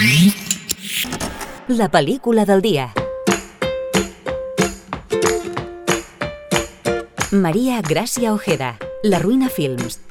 La pel·lícula del dia. María Gracia Ojeda, La Ruina Films.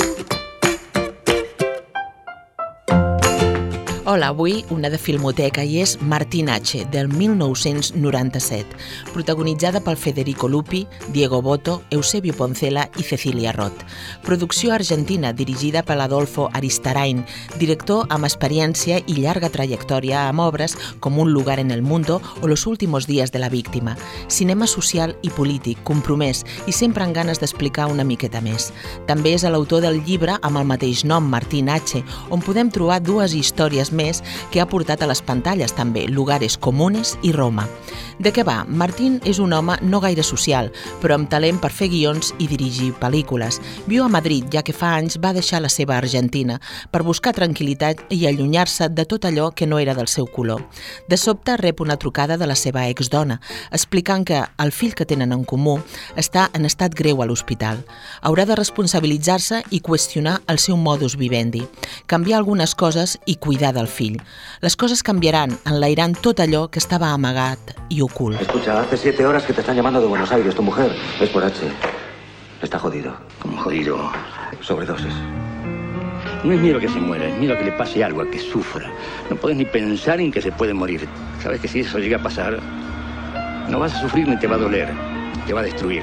Hola, avui una de Filmoteca i és Martín H, del 1997, protagonitzada pel Federico Lupi, Diego Boto, Eusebio Poncela i Cecilia Roth. Producció argentina dirigida per Adolfo Aristarain, director amb experiència i llarga trajectòria amb obres com Un lugar en el mundo o Los últimos días de la víctima. Cinema social i polític, compromès i sempre amb ganes d'explicar una miqueta més. També és l'autor del llibre amb el mateix nom, Martín H, on podem trobar dues històries més que ha portat a les pantalles també, Lugares comunes i Roma. De què va? Martín és un home no gaire social, però amb talent per fer guions i dirigir pel·lícules. Viu a Madrid, ja que fa anys va deixar la seva Argentina per buscar tranquil·litat i allunyar-se de tot allò que no era del seu color. De sobte rep una trucada de la seva exdona, explicant que el fill que tenen en comú està en estat greu a l'hospital. Haurà de responsabilitzar-se i qüestionar el seu modus vivendi, canviar algunes coses i cuidar del fill. Les coses canviaran, enlairant tot allò que estava amagat i ocult. Escucha, hace 7 horas que te están llamando de Buenos Aires. Tu mujer es por H. Está jodido. ¿Cómo jodido? Sobredosis. No es miedo que se muera, es miedo que le pase algo, a que sufra. No podés ni pensar en que se puede morir. Sabes que si eso llega a pasar, no vas a sufrir ni te va a doler. Te va a destruir.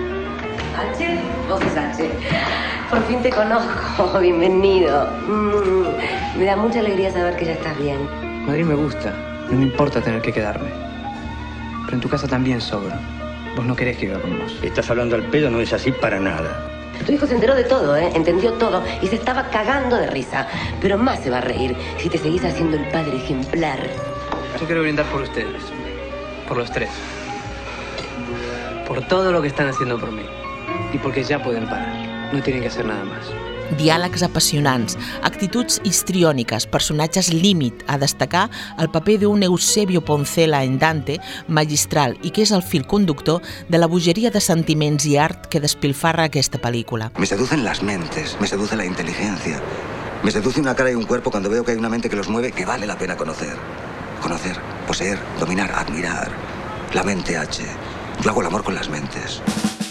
H, vos sos H. Por fin te conozco, bienvenido. Me da mucha alegría saber que ya estás bien. Madrid me gusta, no me importa tener que quedarme. Pero en tu casa también sobro. Vos no querés que viva con vos. Estás hablando al pedo, no es así para nada. Tu hijo se enteró de todo, entendió todo y se estaba cagando de risa. Pero más se va a reír si te seguís haciendo el padre ejemplar. Yo quiero brindar por ustedes, por los tres. Por todo lo que están haciendo por mí. Y porque ya pueden parar. No tienen que hacer nada más. Diàlegs apassionants, actituds histriòniques, personatges límit, a destacar el paper d'un Eusebio Poncela en Dante, magistral, i que és el fil conductor de la bogeria de sentiments i art que despilfarra aquesta pel·lícula. Me seducen las mentes, me seduce la inteligencia. Me seduce una cara y un cuerpo cuando veo que hay una mente que los mueve que vale la pena conocer. Conocer, poseer, dominar, admirar. La mente H. Yo hago el amor con las mentes.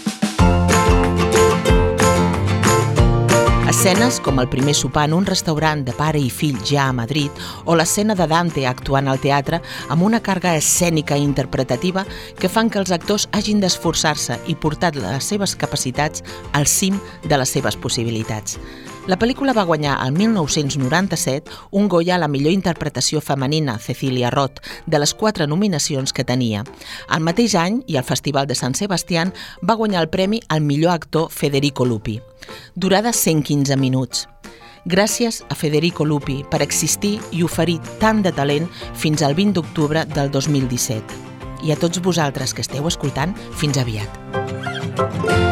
Escenes com el primer sopar en un restaurant de pare i fill ja a Madrid o l'escena de Dante actuant al teatre amb una càrrega escènica i interpretativa que fan que els actors hagin d'esforçar-se i portar les seves capacitats al cim de les seves possibilitats. La pel·lícula va guanyar el 1997 un Goya a la millor interpretació femenina, Cecilia Roth, de les 4 nominacions que tenia. El mateix any, i al Festival de Sant Sebastián, va guanyar el premi al millor actor Federico Lupi. Durada 115 minuts. Gràcies a Federico Lupi per existir i oferir tant de talent fins al 20 d'octubre del 2017. I a tots vosaltres que esteu escoltant, fins aviat.